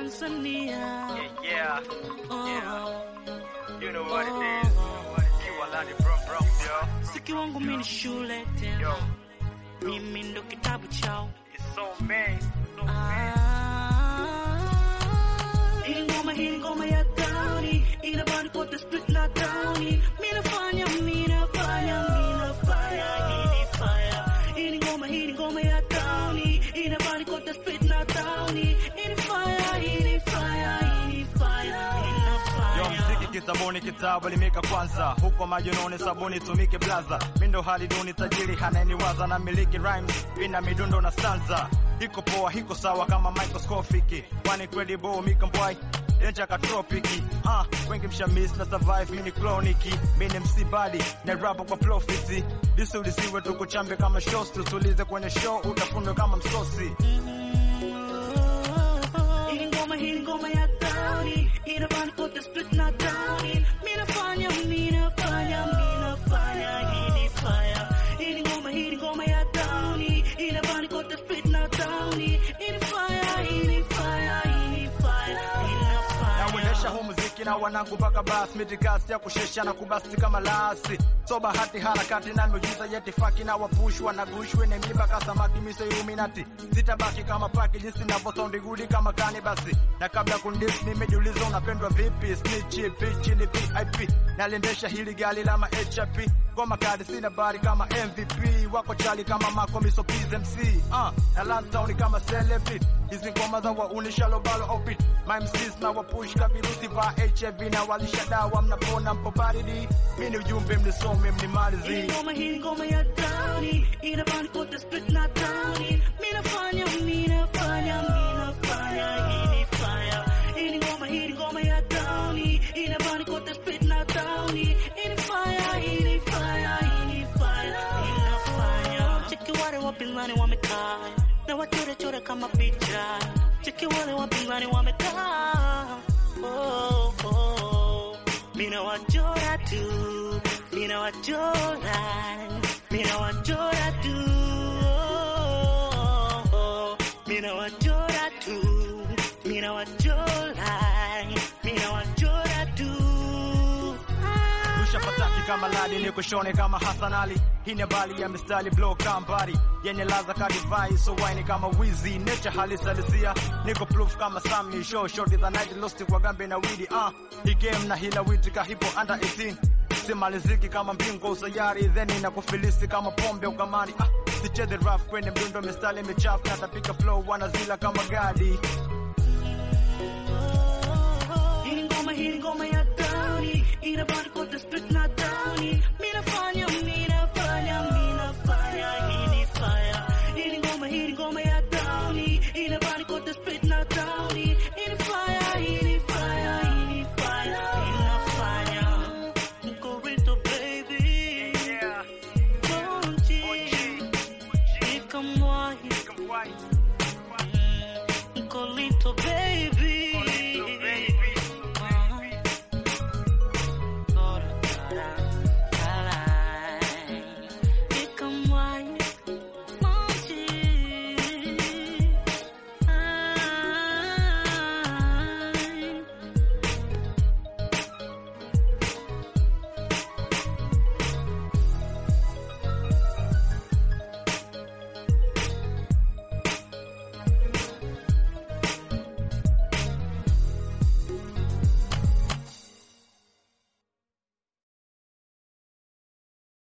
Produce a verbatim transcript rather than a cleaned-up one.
Tanzania. Yeah, yeah, Oh. yeah. You know what it is. You are Lani from Bronx, yo. Siki wangu mini shule tena. Yo, Mimi ndo kitabu chao. it's so mean, so mean. Ah. Hii ngoma hii ngoma ya Downy. Inabani kote street na Downy. Mina fanya, mina fanya, mina fanya. Hii ni fire. Hii ngoma hii ngoma ya Downy. Inabani kote street na Downy. Hii ni fire, hii ni fire, hii ni fire. Yo mziki kitabuni kitabu limika kwanza. Huko majunoni sabuni tumike blaza. Mindo hali duni tajiri haneni waza na miliki rhymes. Vina midundo na stanza. Hiko poa hiko sawa kama microscopic. One incredible mika boy. Denja ka tropiki. Ah, wengi mshamis na survive mini cloniki. Mini msibadi na rap kwa profit. Disi ulisiwe tukuchambe kama shows. Tutulize kwenye show utafundwa kama msosi. Hii ngoma hii ngoma ya Downy. Inabani kote street na Downy. Mina fanya, mina fanya, mina fanya. Hii ni fire. Hii ngoma hii ngoma ya Downy. Inabani kote street na Downy. Hii ni fire, hii ni fire, hii ni fire, hii ni Na fire. uendesha huu muziki na wanangu mpaka basi mitikasi ya kushesha na kubasti kama lasi. So bahati harakati na miujiza yetifaki na wapushwa na gushwe ni mlipa kasamaki miso Illuminati. Sitabaki kama paki jinsi navyo sound good kama kani basi. Na kabla kundis nimejiuliza unapendwa vipi snitchy bitch ni V I P. Naliendesha hili gali la ma H P. Goma kadi sina bari kama M V P. Wako chali kama Mako miso P M C. Ah, na last town kama celebrity. Hizi ngoma za waunisha lobalo outfit. My M Cs na wapush kabirusi va H I V na walisha dawa mnapona mpo baridi. Mimi ujumbe mnisome mnimalizi. Hii ngoma hii ngoma ya Downy. Inabani kote street na Downy. Mina fanya, mina fanya, mina fanya. Hii ni fire. Hii ngoma hii ngoma ya Downy. Inabani kote street na Downy. Hii ni fire, hii ni fire, hii ni fire, hii ni fire. Cheki wale wapinzani wamekaa na wachore chore kama picha. Cheki wale wapinzani wamekaa. Oh, oh. Mina wachora tu, mina wachora, mina wachora tu, oh, oh. Mina wachora tu, mina wachora, mina wachora tu. Rusha pataki kama ladi ni kushone kama Hassan Ali. Hii ni bali ya mistari blow kambari. Yenye laza ka device so wine kama Wizzy. Nature halisi halisia. Niko proof kama Sammy. Show short is a night lost kwa gambe na weedy. Ah, hii game na hila witi ka hipo under eighteen. Simaliziki kama mbingo usayari. Then inakufilisi kama pombe ukamani. Ah, sicheze rough kwenye mdundo mistari michafu. Natapika flow wanazila kama gadi. Hii ngoma hii ngoma ya Downy. Inabani kote street na Downy. Mina fanya, mina